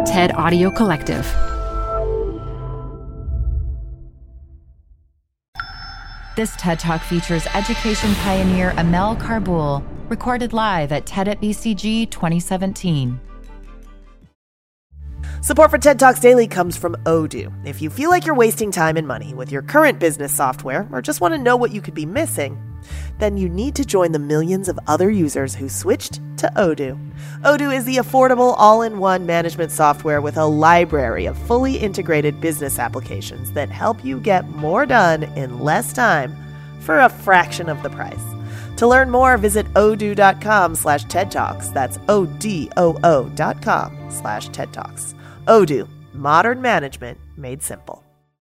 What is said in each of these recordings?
TED Audio Collective. This TED Talk features education pioneer Amel Karboul, recorded live at TED at BCG 2017. Support for TED Talks Daily comes from Odoo. If you feel like you're wasting time and money with your current business software or just want to know what you could be missing, then you need to join the millions of other users who switched to Odoo. Odoo is the affordable all-in-one management software with a library of fully integrated business applications that help you get more done in less time for a fraction of the price. To learn more, visit odoo.com/TED Talks. That's ODOO.com/TED Talks. Odoo, modern management made simple.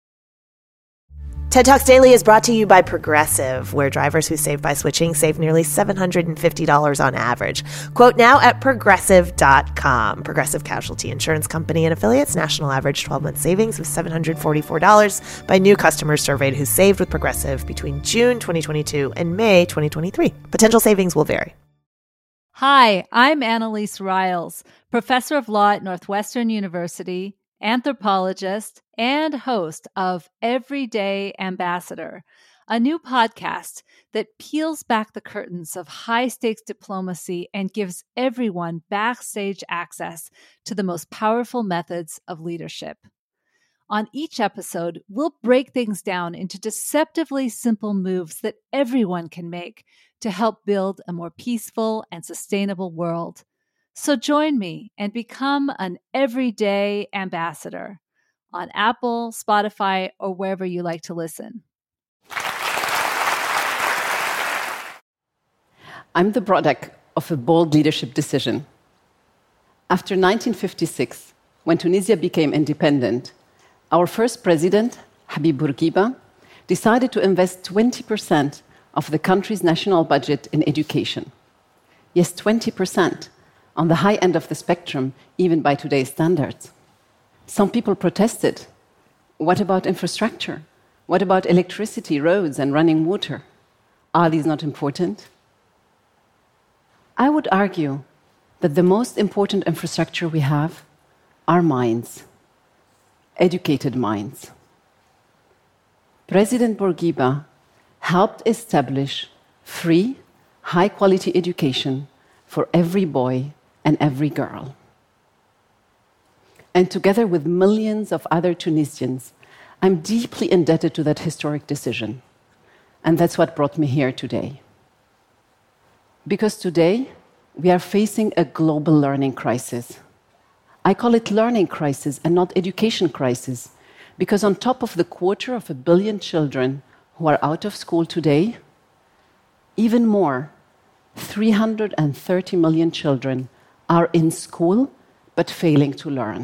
TED Talks Daily is brought to you by Progressive, where drivers who save by switching save nearly $750 on average. Quote now at Progressive.com. Progressive Casualty Insurance Company and Affiliates. National average 12-month savings of $744 by new customers surveyed who saved with Progressive between June 2022 and May 2023. Potential savings will vary. Hi, I'm Annalise Riles, professor of law at Northwestern University, anthropologist, and host of Everyday Ambassador, a new podcast that peels back the curtains of high-stakes diplomacy and gives everyone backstage access to the most powerful methods of leadership. On each episode, we'll break things down into deceptively simple moves that everyone can make to help build a more peaceful and sustainable world. So join me and become an everyday ambassador on Apple, Spotify, or wherever you like to listen. I'm the product of a bold leadership decision. After 1956, when Tunisia became independent, our first president, Habib Bourguiba, decided to invest 20% of the country's national budget in education. Yes, 20%, on the high end of the spectrum, even by today's standards. Some people protested. What about infrastructure? What about electricity, roads, and running water? Are these not important? I would argue that the most important infrastructure we have are minds, educated minds. President Bourguiba helped establish free, high-quality education for every boy and every girl. And together with millions of other Tunisians, I'm deeply indebted to that historic decision. And that's what brought me here today. Because today, we are facing a global learning crisis. I call it learning crisis and not education crisis, because on top of the 250 million children who are out of school today, even more, 330 million children are in school but failing to learn.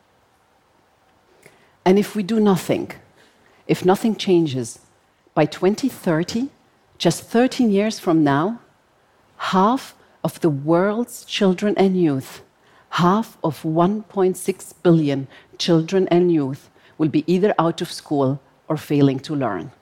And if we do nothing, if nothing changes, by 2030, just 13 years from now, half of the world's children and youth, half of 1.6 billion children and youth will be either out of school or failing to learn.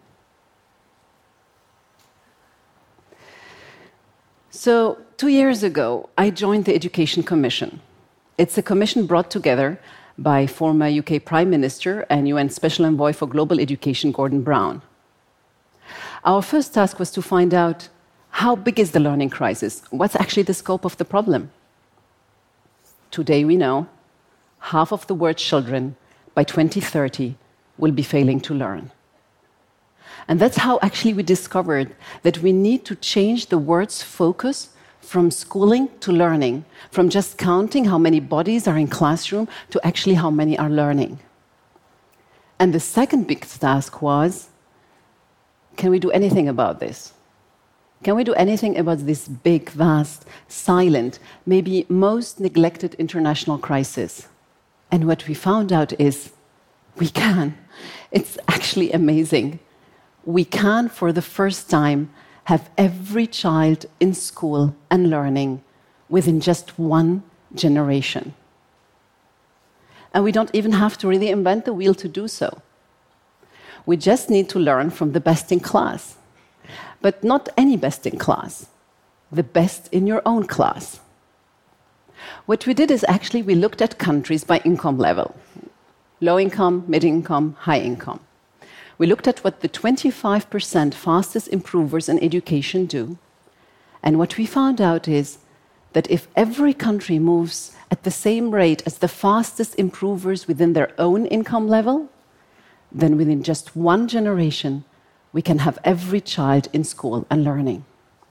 So 2 years ago, I joined the Education Commission. It's a commission brought together by former UK Prime Minister and UN Special Envoy for Global Education, Gordon Brown. Our first task was to find out how big is the learning crisis? What's actually the scope of the problem? Today we know half of the world's children by 2030 will be failing to learn. And that's how actually we discovered that we need to change the word's focus from schooling to learning, from just counting how many bodies are in classroom to actually how many are learning. And the second big task was, can we do anything about this? Can we do anything about this big, vast, silent, maybe most neglected international crisis? And what we found out is, we can. It's actually amazing. We can, for the first time, have every child in school and learning within just one generation. And we don't even have to really invent the wheel to do so. We just need to learn from the best in class. But not any best in class, the best in your own class. What we did is actually we looked at countries by income level: low income, mid income, high income. We looked at what the 25% fastest improvers in education do. And what we found out is that if every country moves at the same rate as the fastest improvers within their own income level, then within just one generation, we can have every child in school and learning.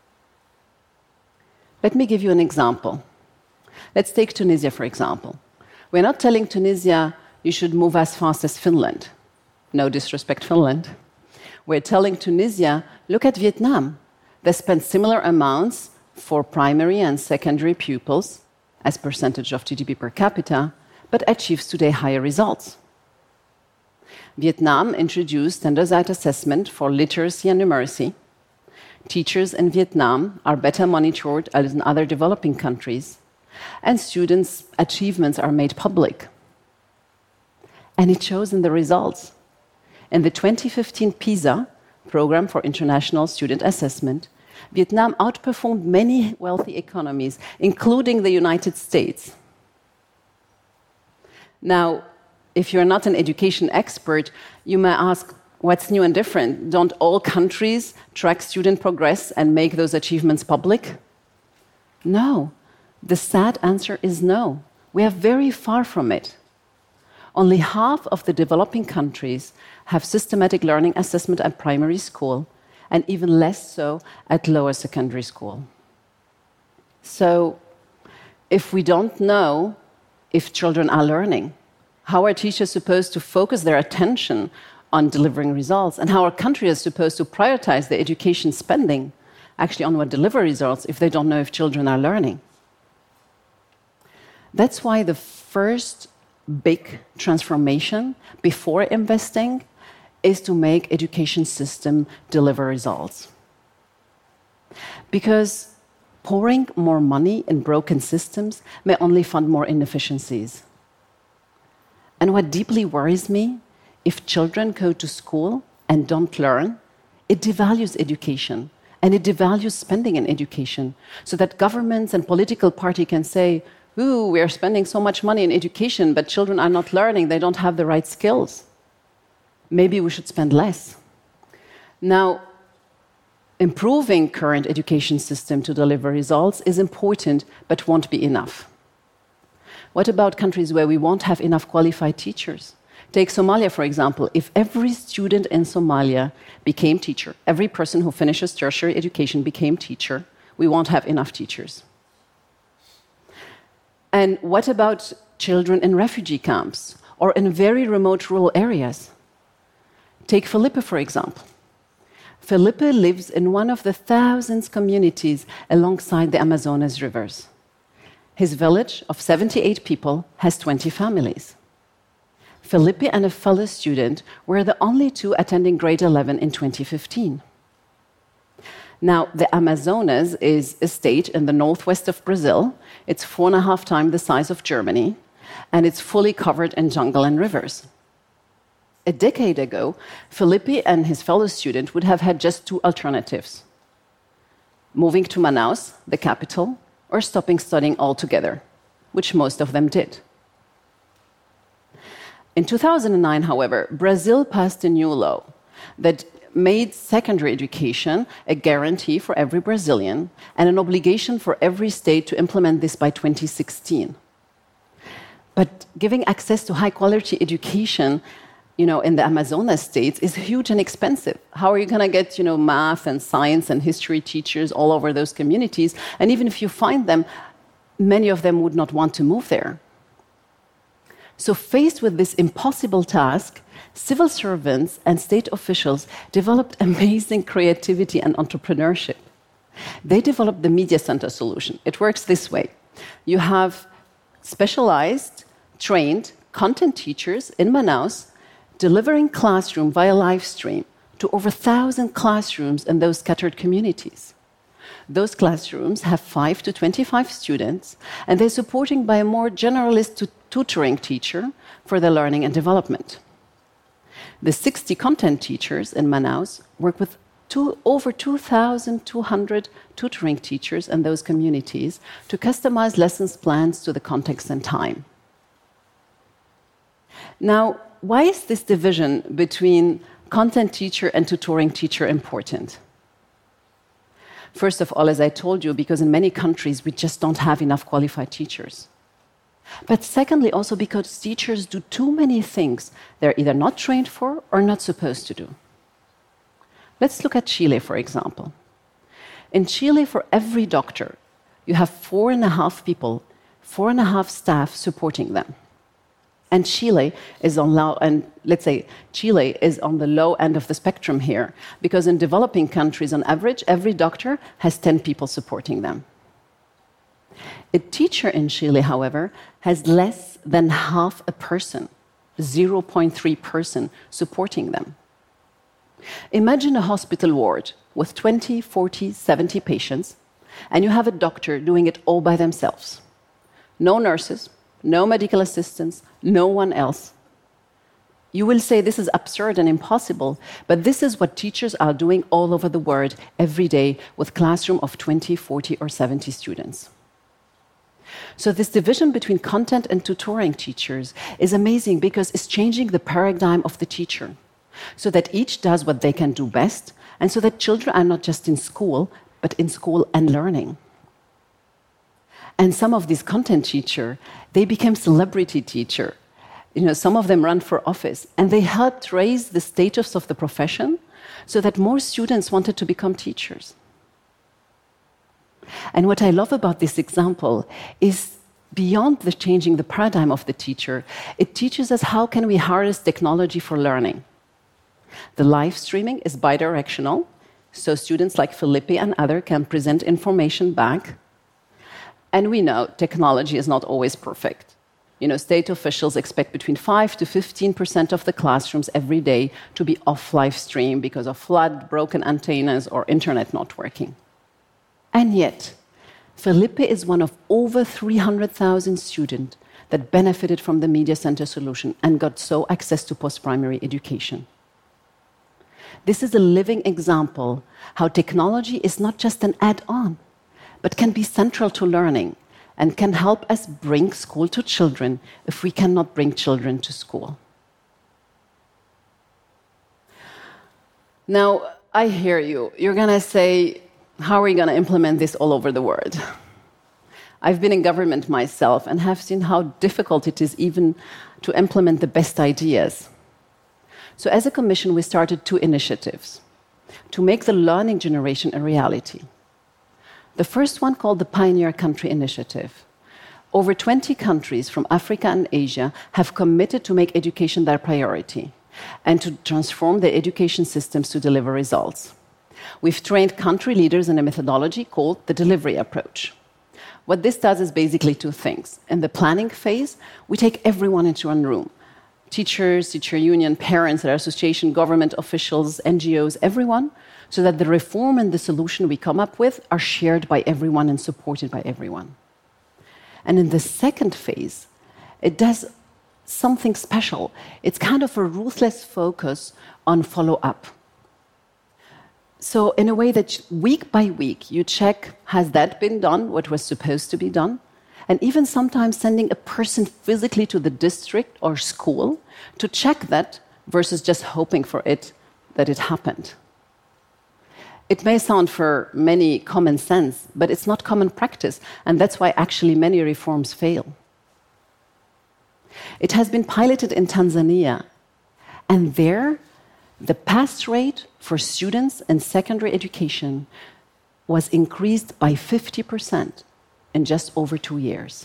Let me give you an example. Let's take Tunisia, for example. We're not telling Tunisia, you should move as fast as Finland. No disrespect, Finland. We're telling Tunisia, look at Vietnam. They spend similar amounts for primary and secondary pupils as percentage of GDP per capita, but achieves today higher results. Vietnam introduced standardized assessment for literacy and numeracy. Teachers in Vietnam are better monitored than in other developing countries, and students' achievements are made public. And it shows in the results. In the 2015 PISA, Program for International Student Assessment, Vietnam outperformed many wealthy economies, including the United States. Now, if you're not an education expert, you may ask, what's new and different? Don't all countries track student progress and make those achievements public? No. The sad answer is no. We are very far from it. Only half of the developing countries have systematic learning assessment at primary school, and even less so at lower secondary school. So, if we don't know if children are learning, how are teachers supposed to focus their attention on delivering results, and how our country is supposed to prioritize the education spending actually on what deliver results if they don't know if children are learning? That's why the first big transformation before investing is to make education system deliver results. Because pouring more money in broken systems may only fund more inefficiencies. And what deeply worries me, if children go to school and don't learn, it devalues education and it devalues spending in education, so that governments and political parties can say, ooh, we are spending so much money in education, but children are not learning, they don't have the right skills. Maybe we should spend less. Now, improving current education system to deliver results is important, but won't be enough. What about countries where we won't have enough qualified teachers? Take Somalia, for example. If every student in Somalia became teacher, every person who finishes tertiary education became teacher, we won't have enough teachers. And what about children in refugee camps or in very remote rural areas? Take Felipe, for example. Felipe lives in one of the thousands of communities alongside the Amazonas rivers. His village of 78 people has 20 families. Felipe and a fellow student were the only two attending grade 11 in 2015. Now, the Amazonas is a state in the northwest of Brazil. It's 4.5 times the size of Germany, and it's fully covered in jungle and rivers. A decade ago, Felipe and his fellow student would have had just two alternatives: moving to Manaus, the capital, or stopping studying altogether, which most of them did. In 2009, however, Brazil passed a new law that made secondary education a guarantee for every Brazilian and an obligation for every state to implement this by 2016. But giving access to high-quality education, in the Amazonas states is huge and expensive. How are you going to get, math and science and history teachers all over those communities? And even if you find them, many of them would not want to move there. So faced with this impossible task, civil servants and state officials developed amazing creativity and entrepreneurship. They developed the Media Center solution. It works this way. You have specialized, trained content teachers in Manaus delivering classroom via live stream to over 1,000 classrooms in those scattered communities. Those classrooms have 5 to 25 students, and they're supported by a more generalist tutoring teacher for their learning and development. The 60 content teachers in Manaus work with over 2,200 tutoring teachers in those communities to customize lessons plans to the context and time. Now, why is this division between content teacher and tutoring teacher important? First of all, as I told you, because in many countries we just don't have enough qualified teachers. But secondly, also because teachers do too many things they're either not trained for or not supposed to do. Let's look at Chile, for example. In Chile, for every doctor, you have 4.5 people, 4.5 staff supporting them. And Chile is on the low end of the spectrum here, because in developing countries, on average, every doctor has 10 people supporting them. A teacher in Chile, however, has less than half a person, 0.3 person, supporting them. Imagine a hospital ward with 20, 40, 70 patients, and you have a doctor doing it all by themselves. No nurses, no medical assistants, no one else. You will say this is absurd and impossible, but this is what teachers are doing all over the world every day with classroom of 20, 40, or 70 students. So this division between content and tutoring teachers is amazing because it's changing the paradigm of the teacher, so that each does what they can do best, and so that children are not just in school, but in school and learning. And some of these content teachers, they became celebrity teacher. Some of them run for office, and they helped raise the status of the profession so that more students wanted to become teachers. And what I love about this example is beyond the changing the paradigm of the teacher, it teaches us how can we harness technology for learning. The live streaming is bidirectional, so students like Felipe and others can present information back. And we know technology is not always perfect. State officials expect between 5 to 15% of the classrooms every day to be off live stream because of flood, broken antennas, or internet not working. And yet, Felipe is one of over 300,000 students that benefited from the Media Center solution and got access to post-primary education. This is a living example how technology is not just an add-on, but can be central to learning and can help us bring school to children if we cannot bring children to school. Now, I hear you. You're going to say, how are we going to implement this all over the world? I've been in government myself and have seen how difficult it is even to implement the best ideas. So as a commission, we started 2 initiatives to make the learning generation a reality. The first one, called the Pioneer Country Initiative. Over 20 countries from Africa and Asia have committed to make education their priority and to transform their education systems to deliver results. We've trained country leaders in a methodology called the delivery approach. What this does is basically 2 things. In the planning phase, we take everyone into one room. Teachers, teacher union, parents, their association, government officials, NGOs, everyone, so that the reform and the solution we come up with are shared by everyone and supported by everyone. And in the second phase, it does something special. It's kind of a ruthless focus on follow-up. So in a way that week by week, you check, has that been done, what was supposed to be done? And even sometimes sending a person physically to the district or school to check that versus just hoping for it, that it happened. It may sound for many common sense, but it's not common practice, and that's why actually many reforms fail. It has been piloted in Tanzania, and there, the pass rate for students in secondary education was increased by 50% in just over 2 years.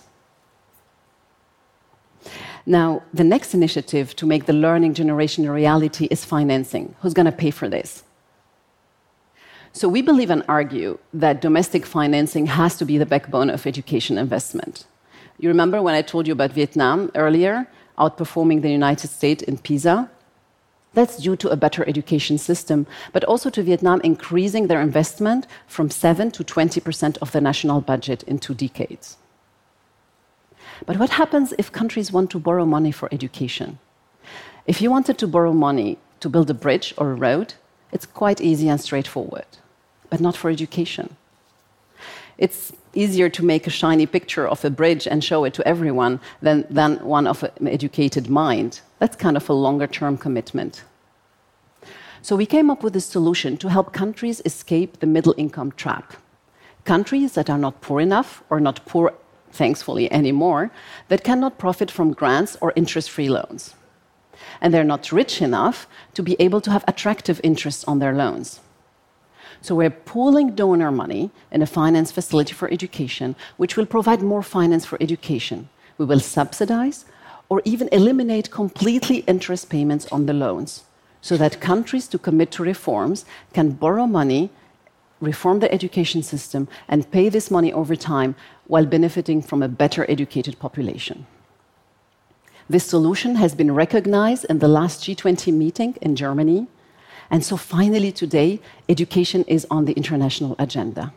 Now, the next initiative to make the learning generation a reality is financing. Who's going to pay for this? So we believe and argue that domestic financing has to be the backbone of education investment. You remember when I told you about Vietnam earlier, outperforming the United States in PISA? That's due to a better education system, but also to Vietnam increasing their investment from 7 to 20% of the national budget in 2 decades. But what happens if countries want to borrow money for education? If you wanted to borrow money to build a bridge or a road, It's quite easy and straightforward, but not for education. It's easier to make a shiny picture of a bridge and show it to everyone than one of an educated mind. That's kind of a longer-term commitment. So we came up with a solution to help countries escape the middle-income trap. Countries that are not poor enough, or not poor, thankfully, anymore, that cannot profit from grants or interest-free loans. And they're not rich enough to be able to have attractive interests on their loans. So we're pooling donor money in a finance facility for education, which will provide more finance for education. We will subsidize or even eliminate completely interest payments on the loans, so that countries to commit to reforms can borrow money, reform the education system, and pay this money over time while benefiting from a better educated population. This solution has been recognized in the last G20 meeting in Germany. And so finally today, education is on the international agenda.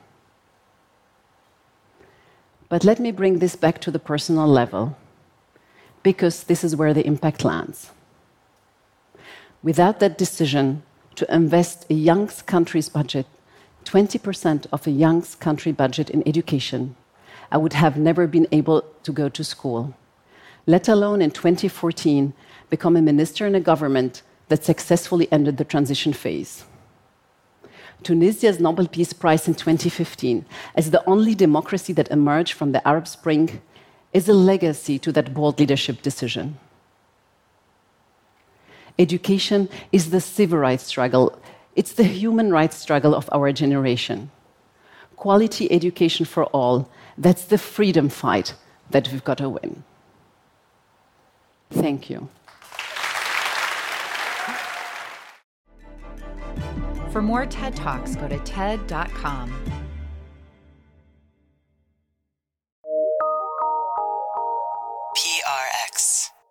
But let me bring this back to the personal level, because this is where the impact lands. Without that decision to invest a young country's budget, 20% of a young country budget in education, I would have never been able to go to school, let alone in 2014 become a minister in a government that successfully ended the transition phase. Tunisia's Nobel Peace Prize in 2015, as the only democracy that emerged from the Arab Spring, is a legacy to that bold leadership decision. Education is the civil rights struggle. It's the human rights struggle of our generation. Quality education for all, that's the freedom fight that we've got to win. Thank you. For more TED Talks, go to TED.com. PRX.